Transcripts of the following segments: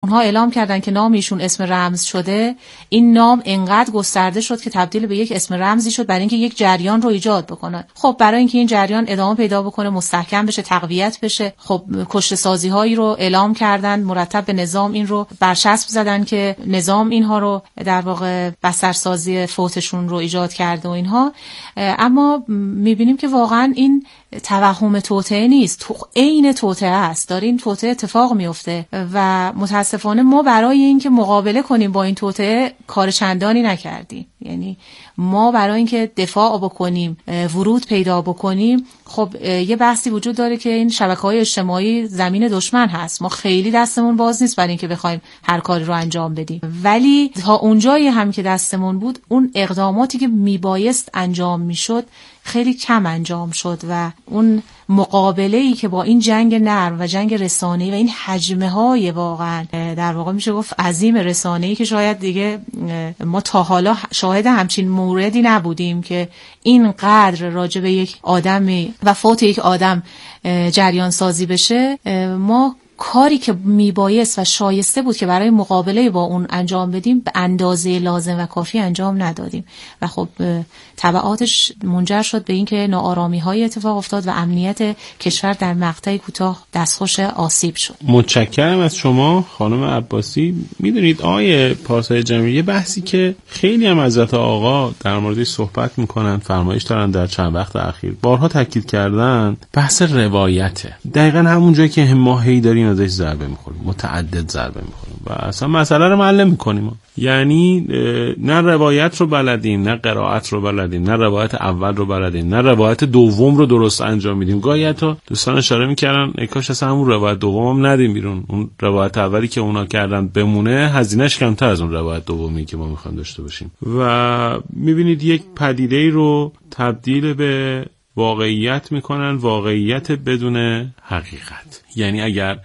اونها اعلام کردن که نام ایشون اسم رمز شده، این نام انقدر گسترده شد که تبدیل به یک اسم رمزی شد برای اینکه یک جریان رو ایجاد بکنه. خب برای اینکه این جریان ادامه پیدا بکنه، مستحکم بشه، تقویت بشه، خب کشته سازی هایی رو اعلام کردن، مرتب به نظام این رو برچسب زدن که نظام اینها رو در واقع بسترسازی فوتشون رو ایجاد کرده و اینها. اما میبینیم که واقعا این توهم توطئه نیست، عین توطئه است، داره این توطئه اتفاق میفته و متاسفانه ما برای اینکه مقابله کنیم با این توطئه کار چندانی نکردیم. یعنی ما برای اینکه دفاع بکنیم، ورود پیدا بکنیم، خب یه بحثی وجود داره که این شبکه‌های اجتماعی زمین دشمن هست، ما خیلی دستمون باز نیست برای اینکه بخوایم هر کاری رو انجام بدیم، ولی تا اونجایی هم که دستمون بود اون اقداماتی که میبایست انجام میشد خیلی کم انجام شد و اون مقابله‌ای که با این جنگ نرم و جنگ رسانه‌ای و این حجم‌های واقعا در واقع میشه گفت عظیم رسانه‌ای که شاید دیگه ما تا حالا شاهد همچین موردی نبودیم که اینقدر راجع به یک آدمی و فوت یک آدم جریان سازی بشه، ما کاری که میبایست و شایسته بود که برای مقابله با اون انجام بدیم به اندازه لازم و کافی انجام ندادیم و خب تبعاتش منجر شد به اینکه ناآرامی‌های اتفاق افتاد و امنیت کشور در مقطعی کوتاه دستخوش آسیب شد. متشکرم از شما خانم عباسی. میدونید آقای پارسای جمیلی، یه بحثی که خیلی هم حضرت آقا در موردش صحبت میکنن، فرمایش دارن در چند وقت اخیر، بارها تاکید کردن، بحث روایته. دقیقاً همون جایی که ما هی داریم ازش ضربه میخوریم، متعدد ضربه میخوریم و اصلا مسئله رو معلم میکنیم. یعنی نه روایت رو بلدیم، نه قرائت رو بلدیم، نه روایت اول رو بلدیم، نه روایت دوم رو درست انجام میدیم. گاهی حتی دوستان اشاره میکردن ای کاش اصلا همون روایت دوم هم ندیم بیرون، اون روایت اولی که اونا کردن بمونه، هزینه‌اش کمتر از اون روایت دومی که ما میخوایم داشته باشیم. و میبینید یک پدیده‌ای رو تبدیل به واقعیت میکنن، واقعیت بدون حقیقت. یعنی اگر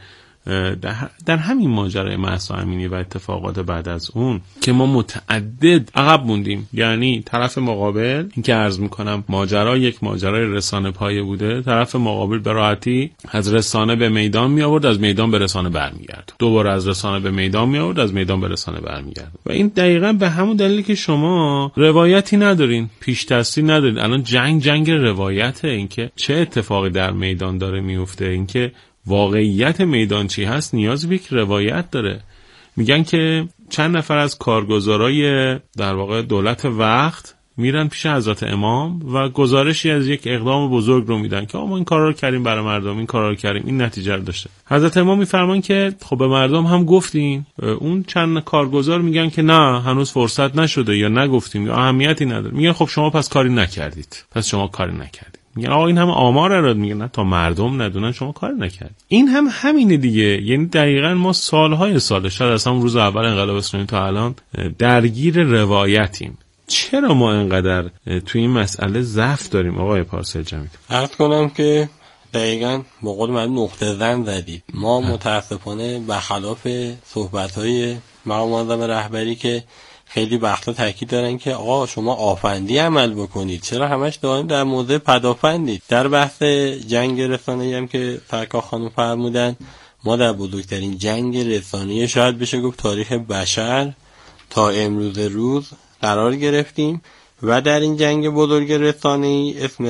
در همین ماجرای مهسا امینی و اتفاقات بعد از اون که ما متعدد عقب موندیم، یعنی طرف مقابل، این که عرض میکنم ماجرا یک ماجرای رسانه پایه بوده، طرف مقابل به راحتی از رسانه به میدان می آورد، از میدان به رسانه برمیگرد، دوباره از رسانه به میدان می آورد، از میدان به رسانه برمیگرد. و این دقیقاً به همون دلیلی که شما روایتی ندارین، پیش دستی ندارین. الان جنگ روایته، اینکه چه اتفاقی در میدان داره میفته، اینکه واقعیت میدان چی هست نیاز به یک روایت داره. میگن که چند نفر از کارگزارای در واقع دولت وقت میرن پیش حضرت امام و گزارشی از یک اقدام بزرگ رو میدن که ما این کارا رو کردیم برای مردم، این کارا رو کردیم، این نتیجه رو داشته. حضرت امام میفرمان که خب به مردم هم گفتین؟ اون چند کارگزار میگن که نه، هنوز فرصت نشده یا نگفتیم یا اهمیتی نداره. میگن خب شما پس کاری نکردید، پس شما کاری نکردید. میگن آقا این همه آمار اراد، میگن نه تا مردم ندونن شما کار نکرد. این هم همینه دیگه. یعنی دقیقاً ما سالهای سال، شاید از همون روز اول انقلاب اسلامی تا الان درگیر روایتیم. چرا ما اینقدر تو این مسئله ضعف داریم آقای پارسای جمیلی؟ عرض کنم که دقیقاً به قول من نقطه زن زدید. ما متاسفانه برخلاف صحبت‌های مقام معظم رهبری که خیلی وقتا تاکید دارن که آقا شما آفندی عمل بکنید، چرا همش دائم در موضع پدافندید؟ در بحث جنگ رسانه‌ای هم که سرکار خانم فرمودن، ما در بزرگترین جنگ رسانه‌ای شاید بشه گفت تاریخ بشر تا امروز روز قرار گرفتیم و در این جنگ بزرگ رسانه‌ای اسم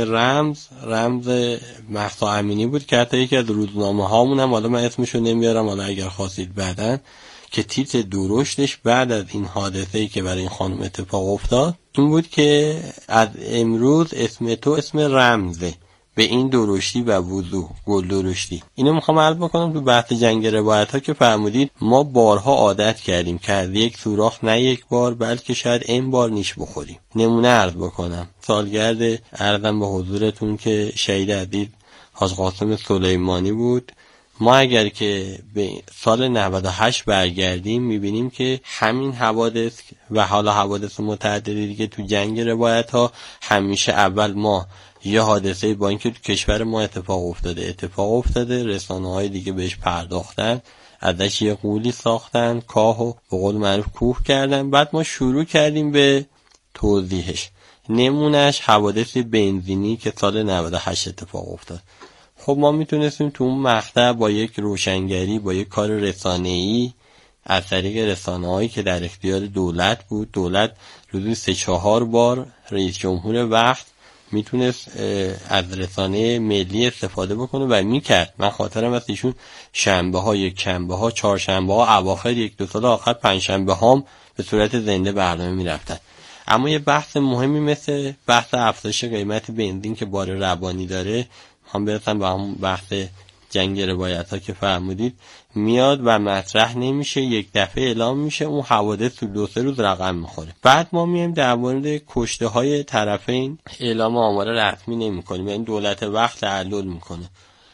رمز مهسا امینی بود که حتی یکی از روزنامه هامون هم، حالا من اسمشو نمیارم، حالا اگر خواستید بعدن، که تیتر درشتش بعد از این حادثه‌ای که برای این خانم اتفاق افتاد این بود که از امروز اسم تو اسم رمزه، به این درشتی و وضوح، گل درشتی. اینو میخوام عرض بکنم تو بحث جنگ روایت ها که فرمودید، ما بارها عادت کردیم که از یک سوراخ نه یک بار بلکه شاید این بار نیش بخوریم. نمونه عرض بکنم، سالگرد عرضم به حضورتون که شهید عزیز حاج قاسم سلیمانی بود. ما اگر که به سال 98 برگردیم میبینیم که همین حوادث و حالا حوادث متعددی دیگه تو جنگ روایت ها همیشه اول ما یه حادثه با اینکه تو کشور ما اتفاق افتاده رسانه های دیگه بهش پرداختن، ازش یه قولی ساختن، کاهو به قول معروف کوه کردن، بعد ما شروع کردیم به توضیحش. نمونهش حوادث بنزینی که سال 98 اتفاق افتاد. خب ما میتونستیم تو اون مقطع با یک روشنگری، با یک کار رسانه‌ای از طریق رسانه‌هایی که در اختیار دولت بود. دولت روزی 3-4 بار رئیس جمهور وقت میتونست از رسانه ملی استفاده بکنه و میکرد. من خاطرم از ایشون شنبه ها، یک شنبه ها، چهارشنبه ها، اواخر 1-2 سال آخر پنجشنبه هام به صورت زنده برنامه میرفتن. اما یه بحث مهمی مثل بحث افزایش قیمت بنزین که بار روانی داره، هم برسم به همون بحث جنگ روایت ها که فرمودید، میاد و مطرح نمیشه، یک دفعه اعلام میشه، اون حوادث تو 2-3 روز رقم میخوره. بعد ما میایم در مورد کشته های طرفین اعلام آمار رسمی نمیکنیم، یعنی دولت وقت تعلل میکنه.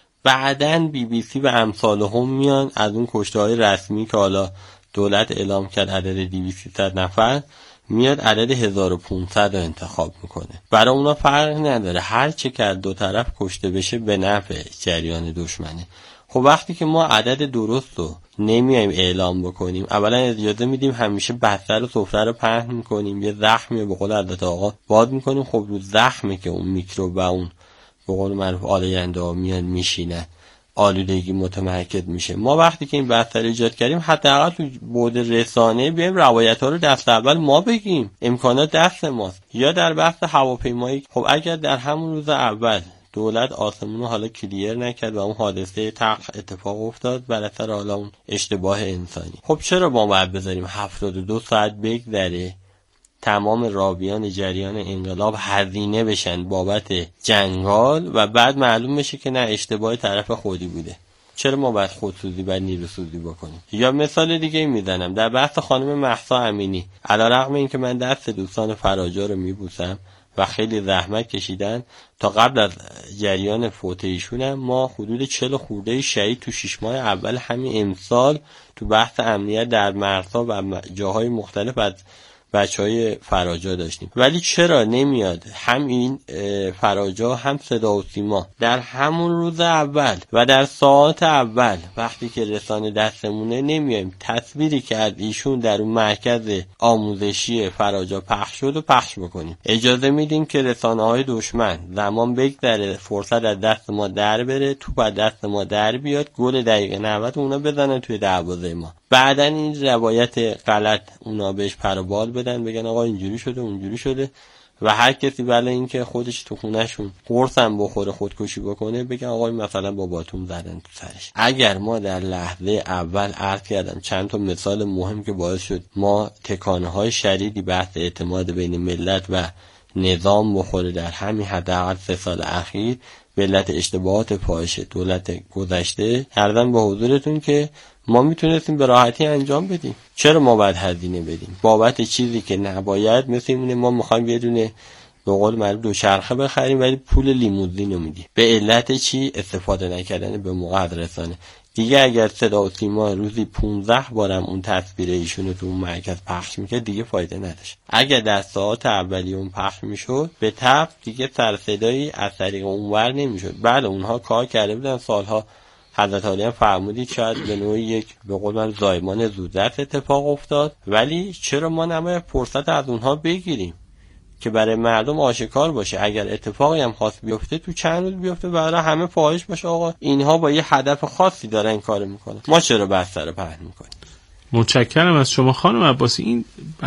بعدن BBC و امثال هم میان از اون کشته های رسمی که حالا دولت اعلام کرد عدد 200-300 نفر، میاد عدد 1500 رو انتخاب میکنه. برای اونا فرق نداره، هر چه که دو طرف کشته بشه به نفع جریان دشمنه. خب وقتی که ما عدد درست رو نمیایم اعلام بکنیم، اولا اجازه میدیم همیشه بستر و سفره رو پهن میکنیم، یه زخمی به قول حضرت آقا باد میکنیم، خب رو زخمی که اون میکروب و اون به قول معروف آلاینده ها میان میشینه، آلودگی متمرکز میشه. ما وقتی که این بستر ایجاد کردیم، حداقل تو بعد رسانه بیایم روایت ها رو دست اول ما بگیم، امکانات دست ماست. یا در بحث هواپیمایی، خب اگر در همون روز اول دولت آسمون رو حالا کلیر نکرد و اون حادثه تلخ اتفاق افتاد بر اثر حالا اون اشتباه انسانی، خب چرا ما باید بذاریم 72 ساعت بگذره تمام راویان جریان انقلاب هزینه بشن بابت جنگال و بعد معلوم بشه که نه، اشتباه طرف خودی بوده؟ چرا ما باید خودسوزی و نیروسوزی بکنیم؟ یا مثال دیگه میزنم در بحث خانم مهسا امینی، علیرغم اینکه من دست دوستان فراجا رو میبوسم و خیلی زحمت کشیدن تا قبل از جریان فوت ایشون، ما حدود 40 خورده شهید تو 6 ماه اول همین امسال تو بحث امنیت در مرزها و جاهای مختلف از بچهای فراجا داشتیم. ولی چرا نمیاد هم این فراجا هم صدا و سیما در همون روز اول و در ساعات اول وقتی که رسانه دستمونه نمیایم تصویری که از ایشون در اون مرکز آموزشی فراجا پخش شد و پخش بکنیم؟ اجازه میدیم که رسانه های دشمن زمان بگذره، فرصت از دست ما در بره، توپ از دست ما در بیاد، گل دقیقه 90 اونا بزنن توی دروازه ما. بعدن این روایت غلط اونا بهش پروبال بدن، بگن آقا اینجوری شده اونجوری شده، و هر کسی برای اینکه خودش تو خونهشون قرص هم بخوره خودکشی بکنه بگن آقا مثلا باباتون زدن تو سرش. اگر ما در لحظه اول عرض کردم چند تا مثال مهم که باعث شد ما تکانه های شدیدی بحث اعتماد بین ملت و نظام بخوره در همین حداقل 3 سال اخیر به علت اشتباهات فاحش دولت گذشته، کردن با حضورتون که ما میتونستیم به راحتی انجام بدیم. چرا ما باید هزینه بدیم بابت چیزی که نباید؟ مثل اینه ما میخوایم یه دونه به قول معروف دوچرخه بخریم ولی پول لیموزین رو میدیم. به علت چی؟ استفاده نکردن به موقع از رسانه. دیگه اگر صدا و سیما روزی 15 بارم اون تصویر ایشونو تو اون مرکز پخش میکرد دیگه فایده نداشت. اگر در ساعات اولی اون پخش میشد به تبع دیگه سر صدایی از طریق اونور نمیشد. بله اونها کار کرده بودن سالها، حضرت علی هم فرمودید شاید به نوعی یک به قول من زایمان زودرس اتفاق افتاد، ولی چرا ما نباید فرصت از اونها بگیریم که برای مردم آشکار باشه؟ اگر اتفاقی هم خاص بیفته تو چند روز بیفته برای همه فاحش باشه آقا اینها با یه هدف خاصی دارن این کارو میکنن، ما چرا بستر پهن میکنیم؟ متشکرم از شما خانم عباسی. این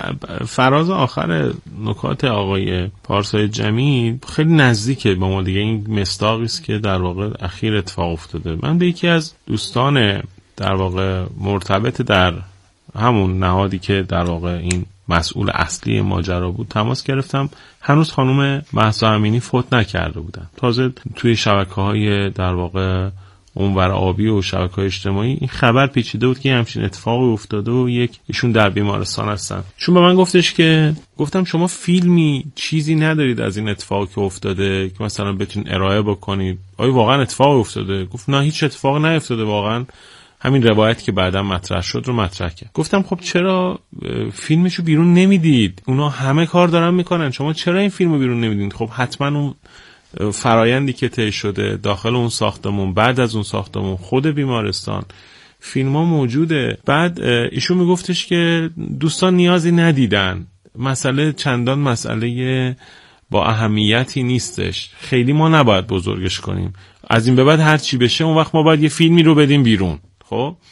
فراز آخر نکات آقای پارسای جمیل خیلی نزدیکه با ما دیگه، این مصداقی است که در واقع اخیر اتفاق افتاده. من به یکی از دوستان در واقع مرتبط در همون نهادی که در واقع این مسئول اصلی ماجرا بود تماس گرفتم. هنوز خانم مهسا امینی فوت نکرده بودن، تازه توی شبکه‌های در واقع اونور آبی و شبکه‌های اجتماعی این خبر پیچیده بود که همچین اتفاقی افتاده و ایشون در بیمارستان هستن. چون به من گفتش که گفتم شما فیلمی چیزی ندارید از این اتفاقی که افتاده که مثلا بتونید ارائه بکنید؟ آیا واقعا اتفاقی افتاده؟ گفت نه هیچ اتفاقی نیفتاده، واقعا همین روایت که بعداً مطرح شد رو مطرح کرد. گفتم خب چرا فیلمشو بیرون نمیدید؟ اونا همه کار دارن میکنن، شما چرا این فیلمو بیرون نمیدید؟ خب حتما اون فرایندی که طی شده داخل اون ساختمون، بعد از اون ساختمون، خود بیمارستان، فیلم ها موجوده. بعد ایشون میگفتش که دوستان نیازی ندیدن، مسئله چندان مسئله با اهمیتی نیستش، خیلی ما نباید بزرگش کنیم، از این به بعد هر چی بشه اون وقت ما باید یه فیلمی رو بدیم بیرون. خب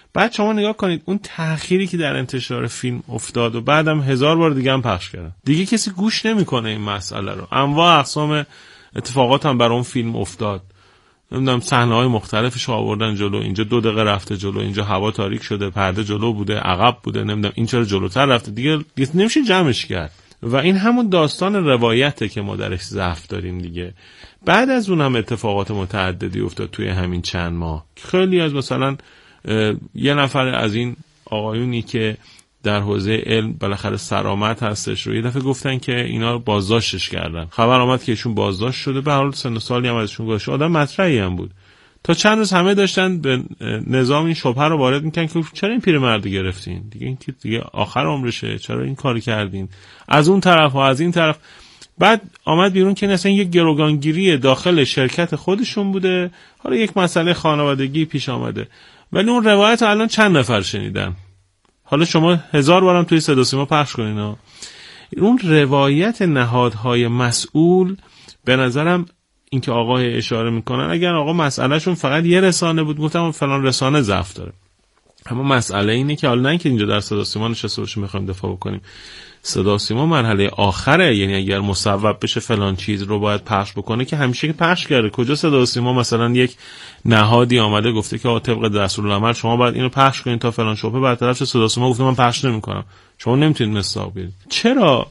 بعد شما نگاه کنید اون تأخیری که در انتشار فیلم افتاد و بعدم 1000 بار دیگه هم پخش کردن، دیگه کسی گوش نمیکنه این مسئله رو. انواع اقسام اتفاقات هم برای اون فیلم افتاد، نمیدونم صحنه‌های مختلفش آوردن جلو، اینجا 2 دقیقه رفته جلو، اینجا هوا تاریک شده، پرده جلو بوده، عقب بوده، نمیدونم این چرا جلوتر رفته، دیگه نمیشه جمعش کرد. و این همون داستان روایته که ما درش ضعف داریم دیگه. بعد از اون هم اتفاقات متعددی افتاد توی همین چند ماه. خیلی از مثلا یه نفر از این آقایونی که در حوزه علم بالاخره سرآمد هستش رو یه دفعه گفتن که اینا بازداشتش کردن. خبر آمد که ایشون بازداشت شده، به حال سن و سالی هم ازشون گذشته، آدم مطرحی هم بود. تا چند روز همه داشتن به نظام این شبهه رو وارد میکنن که چرا این پیرمرد گرفتین؟ دیگه این که دیگه آخر عمرشه، چرا این کارو کردین؟ از اون طرف و از این طرف. بعد آمد بیرون که مثلا یک گروگانگیری داخل شرکت خودشون بوده، حالا یک مسئله خانوادگی پیش آمده. ولی اون روایت الان چند نفر شنیدن؟ حالا شما 1000 بارم توی صدا سیما پخش کنین ها. اون روایت نهادهای مسئول به نظرم این که آقای اشاره میکنن، اگر آقا مسئلهشون فقط یه رسانه بود گفتم فلان رسانه ضعف داره، اما مسئله اینه که حالا نه اینکه اینجا در صدا سیما نشسته باشیم میخوایم دفاع بکنیم، صدا سیما مرحله آخره، یعنی اگر مصوب بشه فلان چیز رو باید پخش بکنه که همیشه که پخش کرده. کجا صدا سیما مثلا یک نهادی آمده گفته که آقا طبق دستورالعمل شما باید اینو پخش کنین تا فلان شبهه برطرف شه؟ صدا سیما گفته من پخش نمی‌کنم، شما نمیتونید مصداق بیارید. چرا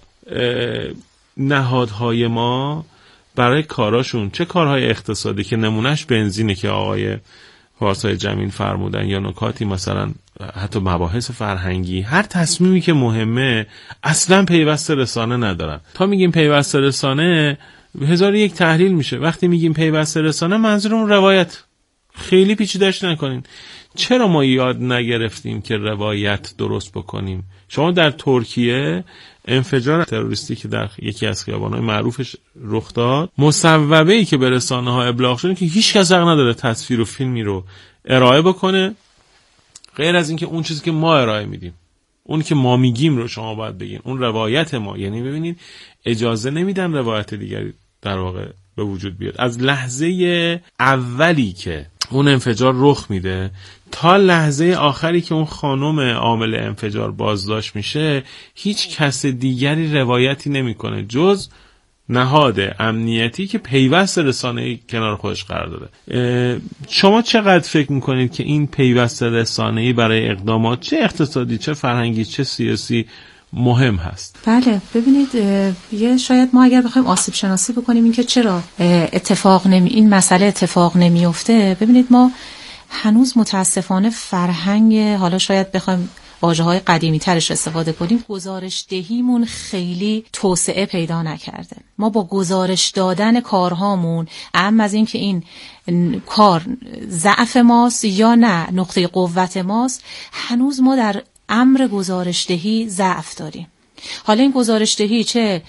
نهادهای ما برای کاراشون، چه کارهای اقتصادی که نمونهش بنزینه که آقای پارسای جمین فرمودن، یا نکاتی مثلا حتی مباحث فرهنگی، هر تصمیمی که مهمه اصلا پیوست رسانه ندارن. تا میگیم پیوست رسانه 1001 تحلیل میشه. وقتی میگیم پیوست رسانه منظور اون روایت، خیلی پیچیده‌اش نکنین. چرا ما یاد نگرفتیم که روایت درست بکنیم؟ شما در ترکیه انفجار تروریستی که در یکی از خیابان‌های معروفش رخ داد، مصوبه‌ای که به رسانه‌ها ابلاغ شده که هیچ کس حق نداره تصویر و فیلمی رو ارائه بکنه غیر از اینکه اون چیزی که ما ارائه میدیم، اون که ما میگیم رو شما باید بگین، اون روایت ما. یعنی ببینید اجازه نمیدن روایت دیگری در واقع به وجود بیاد. از لحظه اولی که اون انفجار رخ میده تا لحظه آخری که اون خانم عامل انفجار بازداشت میشه، هیچ کس دیگری روایتی نمیکنه جز نهاد امنیتی که پیوست رسانه‌ای کنار خودش قرار داده. شما چقدر فکر میکنید که این پیوست رسانه‌ای برای اقدامات چه اقتصادی، چه فرهنگی، چه سیاسی مهم هست؟ بله ببینید، شاید ما اگر بخوایم آسیب شناسی بکنیم این که چرا این مسئله اتفاق نمیفته، ببینید ما هنوز متاسفانه فرهنگ، حالا شاید بخوایم واژه‌های قدیمی ترش استفاده کنیم، گزارش دهیمون خیلی توسعه پیدا نکرده. ما با گزارش دادن کارهامون، اهم از این که این کار ضعف ماست یا نه نقطه قوت ماست، هنوز ما در امر گزارش دهی ضعف داریم. حالا این گزارش دهی چه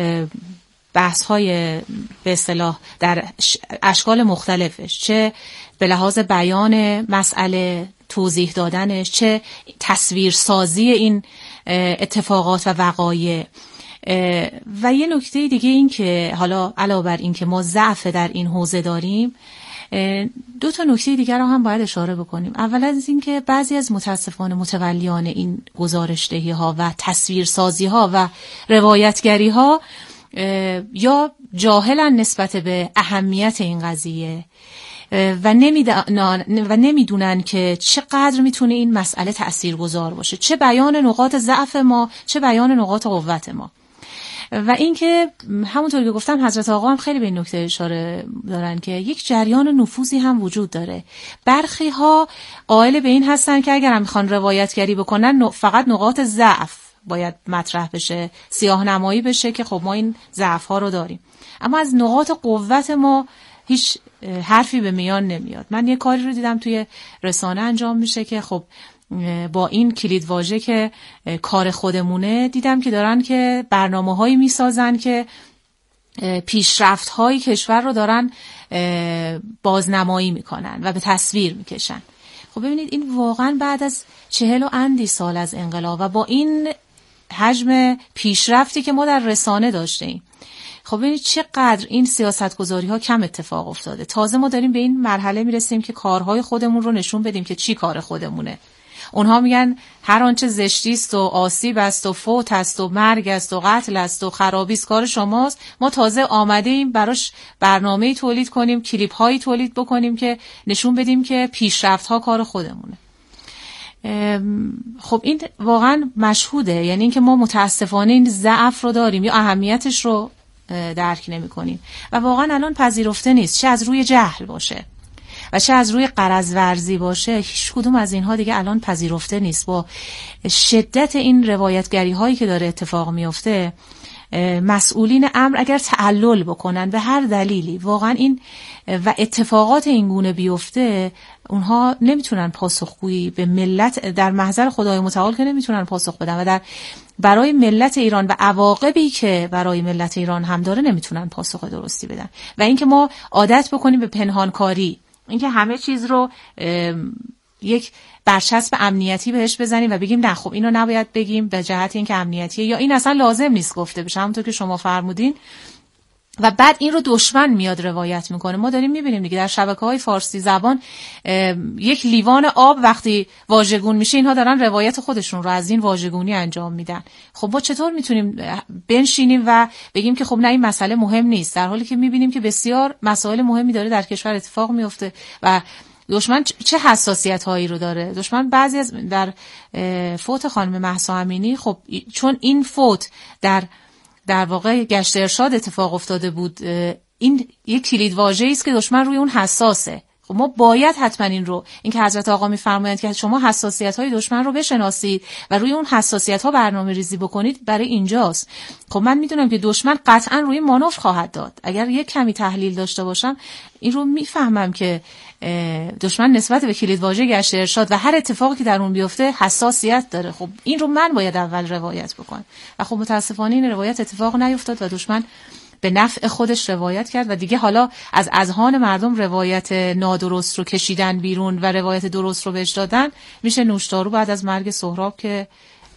بحث‌های به اصطلاح در اشکال مختلفش، چه به لحاظ بیان مسئله، توضیح دادنش، چه تصویرسازی این اتفاقات و وقایع. و یه نکته دیگه این که حالا علاوه بر این که ما ضعف در این حوزه داریم، 2 تا نکته دیگر رو هم باید اشاره بکنیم. اول از این که بعضی از متاسفانه متولیان این گزارش‌دهی ها و تصویرسازی ها و روایتگری ها یا جاهلن نسبت به اهمیت این قضیه و نمیدونن که چقدر میتونه این مسئله تاثیرگذار باشه، چه بیان نقاط ضعف ما، چه بیان نقاط قوت ما. و اینکه همونطور که گفتم حضرت آقا هم خیلی به این نکته اشاره دارن که یک جریان نفوذی هم وجود داره. برخی ها قائل به این هستن که اگر هم میخوان روایتگری بکنن فقط نقاط ضعف باید مطرح بشه، سیاه نمایی بشه که خب ما این ضعف ها رو داریم، اما از نقاط قوت ما هیچ حرفی به میان نمیاد. من یه کاری رو دیدم توی رسانه انجام میشه که خب با این کلیدواژه که کار خودمونه، دیدم که دارن که برنامه‌هایی میسازن که پیشرفت‌های کشور رو دارن بازنمایی میکنن و به تصویر میکشن. خب ببینید این واقعا بعد از 40 و اندی سال از انقلاب و با این حجم پیشرفتی که ما در رسانه داشتیم، خب ببینید چقدر این سیاستگذاری ها کم اتفاق افتاده. تازه ما داریم به این مرحله میرسیم که کارهای خودمون رو نشون بدیم که چی کار خودمونه. اونها میگن هر آنچه زشتی است و آسیب است و فوت است و مرگ است و قتل است و خرابی است کار شماست. ما تازه آمده ایم براش برنامه‌ای تولید کنیم، کلیپ هایی تولید بکنیم که نشون بدیم که پیشرفت ها کار خودمونه. خب این واقعا مشهوده، یعنی اینکه ما متاسفانه این ضعف رو داریم یا اهمیتش رو درک نمی کنیم و واقعا الان پذیرفته نیست، چه از روی جهل باشه و چه از روی غرض ورزی باشه. هیچ کدوم از اینها دیگه الان پذیرفته نیست. با شدت این روایتگری هایی که داره اتفاق میفته، مسئولین امر اگر تعلل بکنن به هر دلیلی واقعا این و اتفاقات این گونه بیفته، اونها نمیتونن پاسخگویی به ملت در محضر خدای متعال که نمیتونن پاسخ بدن و برای ملت ایران و عواقبی که برای ملت ایران هم داره نمیتونن پاسخ درستی بدن. و اینکه ما عادت بکنیم به پنهانکاری، اینکه همه چیز رو یک برچسب امنیتی بهش بزنیم و بگیم نه خب اینو نباید بگیم به جهت اینکه امنیتیه، یا این اصلا لازم نیست گفته بشه همونطور که شما فرمودین، و بعد این رو دشمن میاد روایت میکنه. ما داریم میبینیم دیگه در شبکه‌های فارسی زبان یک لیوان آب وقتی واژگون میشه اینها دارن روایت خودشون رو از این واژگونی انجام میدن. خب ما چطور میتونیم بنشینیم و بگیم که خب نه این مسئله مهم نیست، در حالی که میبینیم که بسیار مسائل مهمی داره در کشور اتفاق میفته و دشمن چه حساسیت هایی رو داره. دشمن بعضی از در فوت خانم مهسا امینی، خب چون این فوت در واقع گشت ارشاد اتفاق افتاده بود، این یک کلید واژه‌ای است که دشمن روی اون حساسه. خب ما باید حتما این که حضرت آقا میفرمایند که شما حساسیت‌های دشمن رو بشناسید و روی اون حساسیت‌ها برنامه‌ریزی بکنید، برای اینجاست. خب من میدونم که دشمن قطعا روی مانور خواهد داد. اگر یک کمی تحلیل داشته باشم این رو میفهمم که دشمن نسبت به کلیدواژه گشت ارشاد و هر اتفاقی که در اون بیفته حساسیت داره. خب این رو من باید اول روایت بکنم و خب متاسفانه این روایت اتفاق نیفتاد و دشمن به نفع خودش روایت کرد و دیگه حالا از اذهان مردم روایت نادرست رو کشیدن بیرون و روایت درست رو بهش دادن. میشه نوشدارو بعد از مرگ سهراب که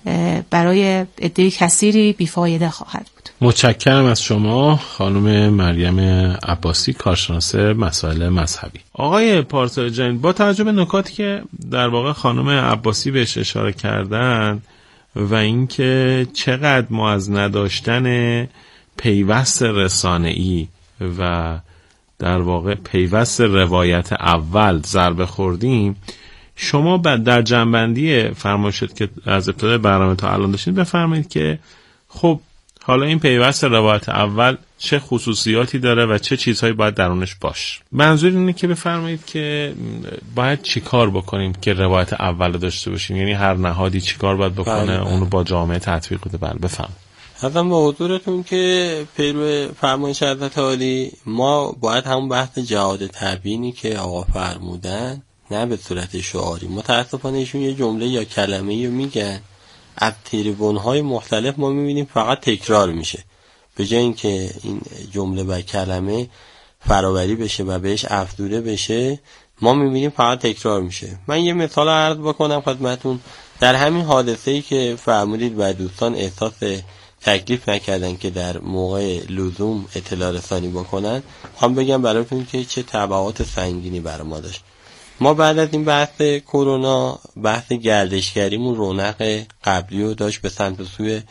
برای عده کثیری بیفایده خواهد بود. متشکرم از شما خانم مریم عباسی، کارشناس مسائل مذهبی. آقای پارسای، با توجه به نکاتی که در واقع خانم عباسی بهش اشاره کردن و اینکه چقدر ما از نداشتن پیوست رسانه‌ای و در واقع پیوست روایت اول ضربه خوردیم، شما در جنبندی فرمایشات که از ابتدای برنامه تا الان داشتید بفرمایید که خب حالا این پیوست روایت اول چه خصوصیاتی داره و چه چیزهایی باید درونش باشه. منظور اینه که بفرمایید که باید چی کار بکنیم که روایت اول داشته باشیم، یعنی هر نهادی چی کار باید بکنه اونو با جامعه تطبیق بده. بفرمایید. حتما با حضورتون که پیرو فرمایش حضرت عالی، ما باید همون بحث جهاد تبیینی که آقا فرمودن نه به صورت شعاری، متاسفانه ایشون یه جمله یا کلمه‌ای رو میگن از تریبون‌های مختلف ما میبینیم فقط تکرار میشه، به جای اینکه این جمله و کلمه فراوری بشه و بهش افزوده بشه ما میبینیم فقط تکرار میشه. من یه مثال عرض بکنم خدمتون. در همین حادثه‌ای که فرمودید و دوستان احساس تکلیف نکردن که در موقع لزوم اطلاع رسانی بکنن، هم بگم براتون که چه تبعات سنگینی برای ما داشت. ما بعد از این بحث کرونا، بحث گردشگریمون رونق قبلی رو داشت به سمت سوی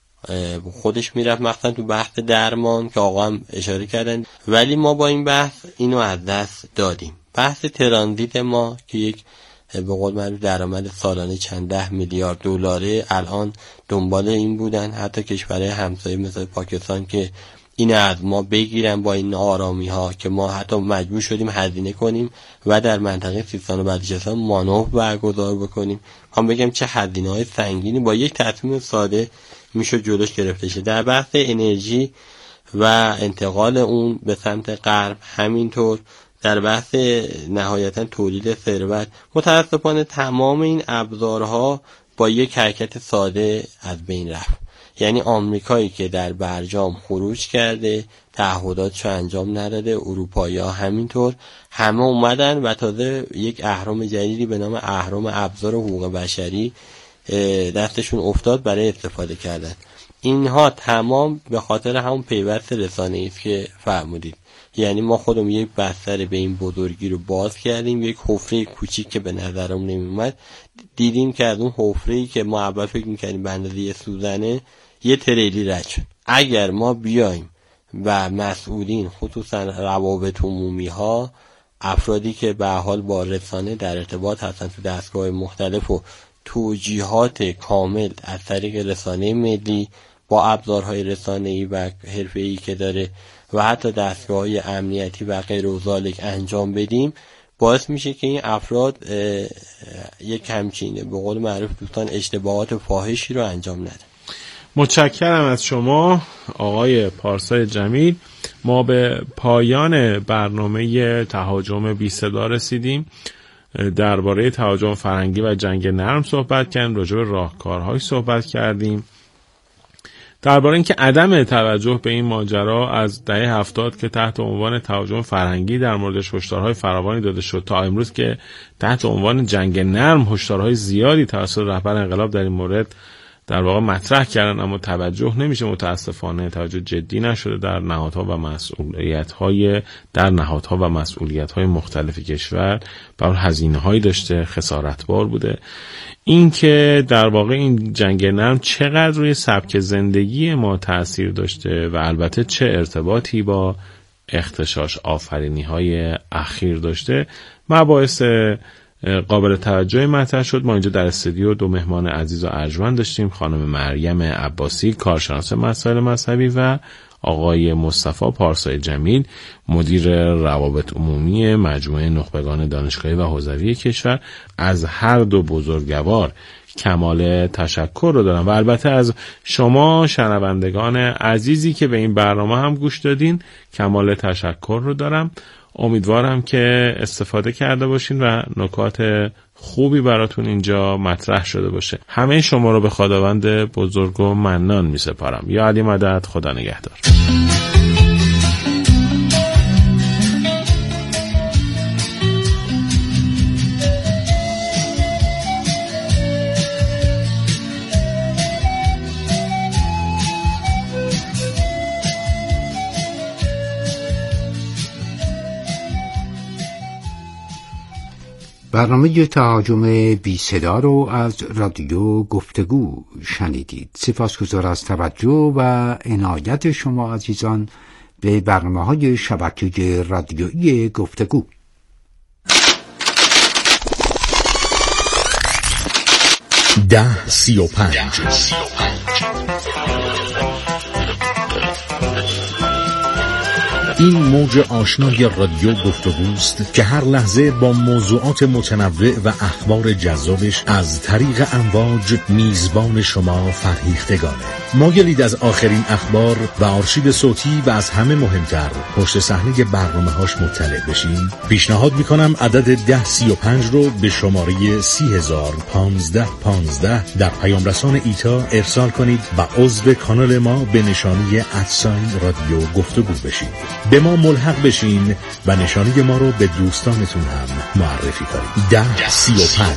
خودش میرفت، مثلا تو بحث درمان که آقا هم اشاره کردن، ولی ما با این بحث اینو از دست دادیم. بحث ترانزیت ما که یک به قول معروف درآمد سالانه چند 10 میلیارد دلاره، الان دنبال این بودن حتی کشورهای همسایه مثل پاکستان که این از ما بگیرن با این آرامی ها که ما حتی مجبور شدیم هزینه کنیم و در منطقه سیستان و بلوچستان مانور برگزار بکنیم. هم بگم چه هزینه های سنگینی با یک تصمیم ساده میشه جلوش گرفته شه. در بحث انرژی و انتقال اون به سمت غرب، همینطور در بحث نهایتا تولید ثروت، متاسفانه تمام این ابزارها با یک حرکت ساده از بین رفت. یعنی آمریکایی که در برجام خروج کرده، تعهداتشو انجام نداده، اروپایی‌ها همینطور، همه اومدن و تازه یک اهرم جدیدی به نام اهرم ابزار حقوق بشری دستشون افتاد برای استفاده کردن. اینها تمام به خاطر همون پیوست رسانه‌ای است که فرمودید. یعنی ما خودمون یک بستر به این بزرگی رو باز کردیم، یک حفره کوچیک که به نظرم نمی اومد دیدیم که از اون حفره‌ای که ما اول فکر می‌کردیم به اندازه یه سوزنه یه تریلی رد شد. اگر ما بیایم و مسئولین خصوصا روابط عمومی ها، افرادی که به حال با رسانه در ارتباط هستن تو دستگاه مختلف و توجیهات کامل از طریق رسانه ملی با ابزارهای رسانه‌ای و حرفه‌ای که داره و حتی دستگاه‌های امنیتی و غیر و ذالک انجام بدیم، باعث میشه که این افراد یک همچین به قول معروف دوستان اشتباهات فاحشی رو انجام ندن. متشکرم از شما آقای پارسای جمیل. ما به پایان برنامه تهاجم بی صدا رسیدیم. درباره تهاجم فرهنگی و جنگ نرم صحبت کردیم، راجع به راهکارهای صحبت کردیم، درباره اینکه عدم توجه به این ماجرا از دهه 70 که تحت عنوان تهاجم فرهنگی در موردش هشدارهای فراوانی داده شد تا امروز که تحت عنوان جنگ نرم هشدارهای زیادی توسط رهبر انقلاب در این مورد در واقع مطرح کردن، اما توجه نمیشه. متاسفانه توجه جدی نشده در نهادها و مسئولیت‌های مختلف کشور. بر هزینه‌هایی داشته، خسارتبار بوده. این که در واقع این جنگ نرم چقدر روی سبک زندگی ما تأثیر داشته و البته چه ارتباطی با اغتشاش آفرینی‌های اخیر داشته، مباحث قابل توجه مطرح شد. ما اینجا در استودیو دو مهمان عزیز و ارجمند داشتیم، خانم مریم عباسی کارشناس مسائل مذهبی و آقای مصطفی پارسای جمیل مدیر روابط عمومی مجموعه نخبگان دانشگاهی و حوزوی کشور. از هر دو بزرگوار کمال تشکر رو دارم و البته از شما شنوندگان عزیزی که به این برنامه هم گوش دادین کمال تشکر رو دارم. امیدوارم که استفاده کرده باشین و نکات خوبی براتون اینجا مطرح شده باشه. همه شما رو به خداوند بزرگ و منان می سپارم. یا علی مدد، خدا نگهدار. برنامه تهاجم بی صدا رو از رادیو گفتگو شنیدید. سپاسگزار از توجه و عنایت شما عزیزان به برنامه‌های شبکه رادیویی گفتگو. ده 35 این موج آشنای رادیو گفتگوست که هر لحظه با موضوعات متنوع و اخبار جذابش از طریق امواج میزبان شما فرهیختگانه. مایلید از آخرین اخبار و آرشیو صوتی و از همه مهمتر پشت صحنه برنامه‌هاش مطلع بشین؟ پیشنهاد میکنم عدد 1035 رو به شماره 3015115 در پیام رسان ایتا ارسال کنید و عضو کانال ما به نشانی @رادیو گفتگو بشید. به ما ملحق بشین و نشانی ما رو به دوستانتون هم معرفی کنید. 1035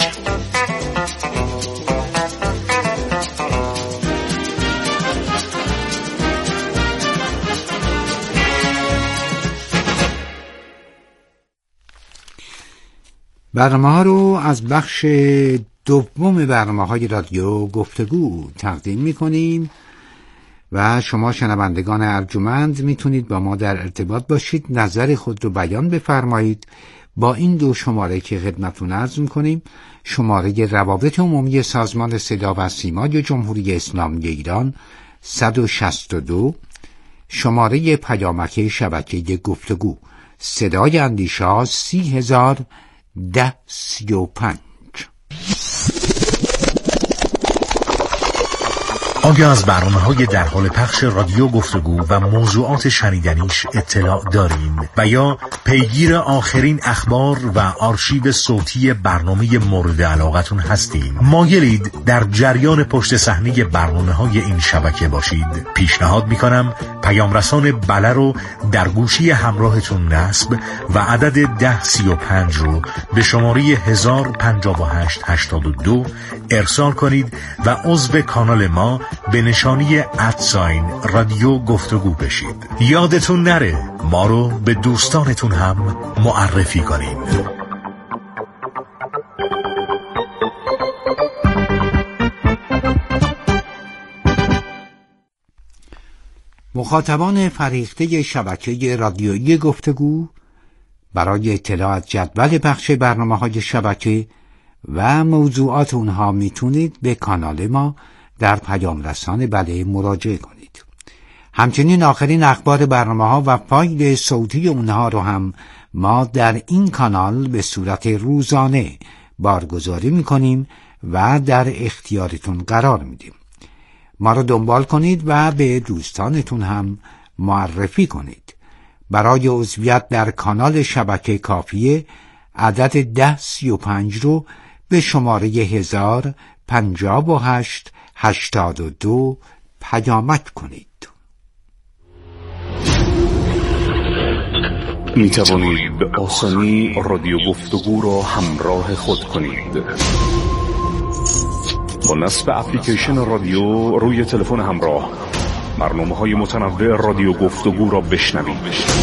برنامه رو از بخش دوم برنامه‌های رادیو گفتگو تقدیم می‌کنیم و شما شنوندگان ارجمند میتونید با ما در ارتباط باشید، نظر خود رو بیان بفرمایید با این دو شماره که خدمتتون عرض می‌کنیم. شماره روابط عمومی سازمان صدا و سیما جمهوری اسلامی ایران 162، شماره پیامک شبکه گفتگو صدای اندیشه 3001035. آیا از برنامه‌های در حال پخش رادیو گفتگو و موضوعات شنیدنیش اطلاع دارین و یا پیگیر آخرین اخبار و آرشیو صوتی برنامه مورد علاقتون هستین؟ مایلید در جریان پشت صحنه برنامه‌های این شبکه باشید؟ پیشنهاد می‌کنم پیام رسان بله رو در گوشی همراهتون نصب و عدد 1035 رو به شماره 105882 ارسال کنید و عضو کانال ما به نشانی رادیو گفتگو بشید. یادتون نره ما رو به دوستانتون هم معرفی کنید. مخاطبان فریخته شبکه رادیویی گفتگو برای اطلاع از جدول پخش برنامه‌های شبکه و موضوعات اونها میتونید به کانال ما در پیام رسان بله مراجعه کنید. همچنین آخرین اخبار برنامه‌ها و فایل صوتی اونها رو هم ما در این کانال به صورت روزانه بارگذاری میکنیم و در اختیارتون قرار میدیم. ما رو دنبال کنید و به دوستانتون هم معرفی کنید. برای عضویت در کانال شبکه کافیه عدد 1035 رو به شماره 105882 پیامک کنید. می توانید به آسانی رادیو گفتگو را همراه خود کنید. با نصب اپلیکیشن رادیو روی تلفن همراه برنامه‌های متنوع رادیو گفتگو را بشنوید.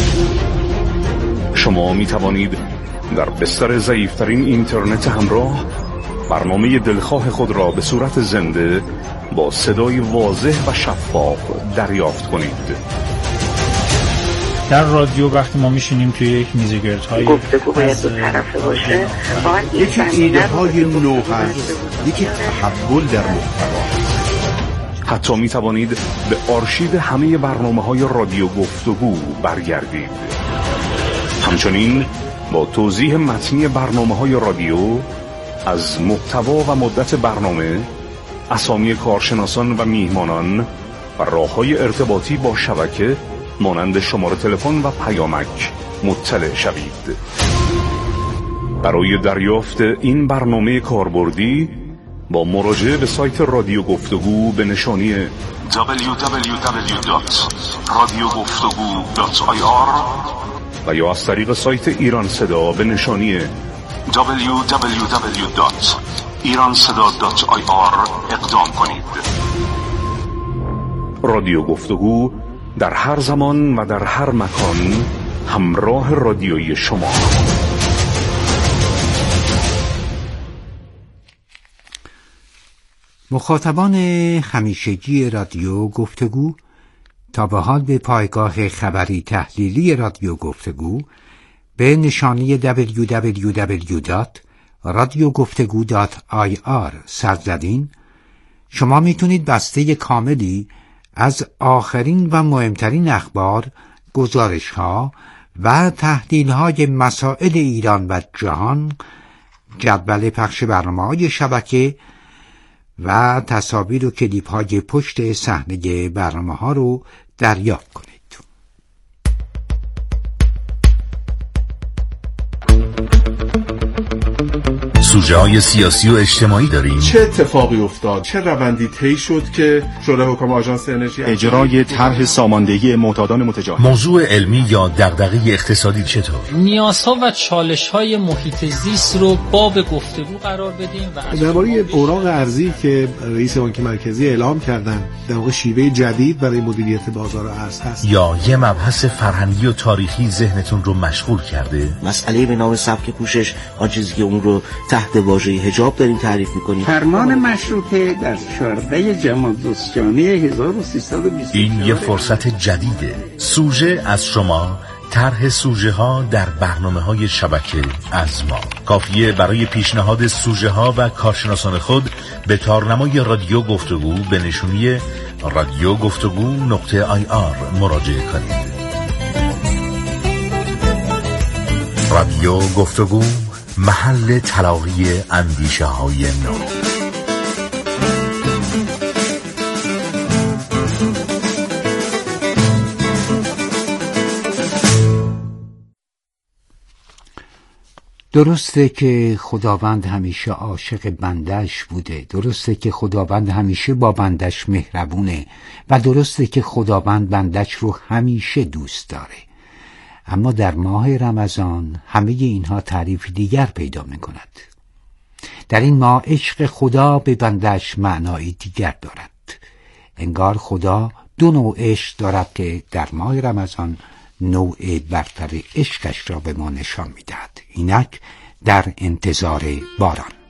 شما می توانید در بستر ضعیف‌ترین اینترنت همراه برنامه دلخواه خود را به صورت زنده با صدای واضح و شفاف دریافت کنید. در رادیو وقتی ما میشینیم توی یک میزگردهای گفتگو باید دو طرفه باشه، یکی ایده های نو هست، یکی تحول در محتوا. حتی می توانید به آرشیو همه برنامه‌های رادیو گفتگو برگردید. همچنین با توضیح متنی برنامه‌های رادیو از محتوا و مدت برنامه، اسامی کارشناسان و میهمانان و راه‌های ارتباطی با شبکه مانند شماره تلفن و پیامک مطلع شوید. برای دریافت این برنامه کاربردی با مراجعه به سایت رادیو گفتگو به نشانی www.radiogoftegu.ir و یا از طریق سایت ایران صدا به نشانی www.iranseda.ir اقدام کنید. رادیو گفتگو در هر زمان و در هر مکان همراه رادیویی شما. مخاطبان همیشگی رادیو گفتگو تا به حال به پایگاه خبری تحلیلی رادیو گفتگو به نشانی www.radiogoftegu.ir سر زدین، شما میتونید بسته کاملی از آخرین و مهمترین اخبار، گزارش‌ها و تحلیل‌های مسائل ایران و جهان، جدول پخش برنامه‌های شبکه و تصاویر و کلیپ‌های پشت صحنه برنامه‌ها رو دریافت کنید. سوژه‌های سیاسی و اجتماعی داریم. چه اتفاقی افتاد؟ چه روندی طی شد که شورای حکام آژانس انرژی اجرای طرح ساماندهی معتادان متجاوز؟ موضوع علمی یا دغدغه اقتصادی چطور؟ نیازها و چالش‌های محیط زیست رو باب گفتگو قرار بدیم و درباره اوراق ارزی که رئیس بانک مرکزی اعلام کردن در واقع شیوه جدید برای مدیریت بازار ارز هست. یا یه مبحث فرهنگی و تاریخی ذهنتون رو مشغول کرده؟ مسئله به نام سبک پوشش، آن چیزی که اون رو تحت واژه حجاب داریم تعریف می‌کنیم. فرمان مشروطه در 14 جمادی 1320. این یه فرصت جدیده. سوژه از شما، طرح سوژه ها در برنامه‌های شبکه از ما. کافیه برای پیشنهاد سوژه ها و کارشناسان خود به تارنمای رادیو گفتگو به نشونی radiogoftegu.ir مراجعه کنید. رادیو گفتگو، محل تلاقی اندیشه های نو. درسته که خداوند همیشه عاشق بندش بوده، درسته که خداوند همیشه با بندش مهربونه و درسته که خداوند بندش رو همیشه دوست داره. اما در ماه رمضان همه اینها تعریف دیگر پیدا می کند. در این ماه عشق خدا به بندش معنای دیگر دارد. انگار خدا دو نوع عشق دارد که در ماه رمضان نوع برتر عشقش را به ما نشان می دهد. اینک در انتظار باران.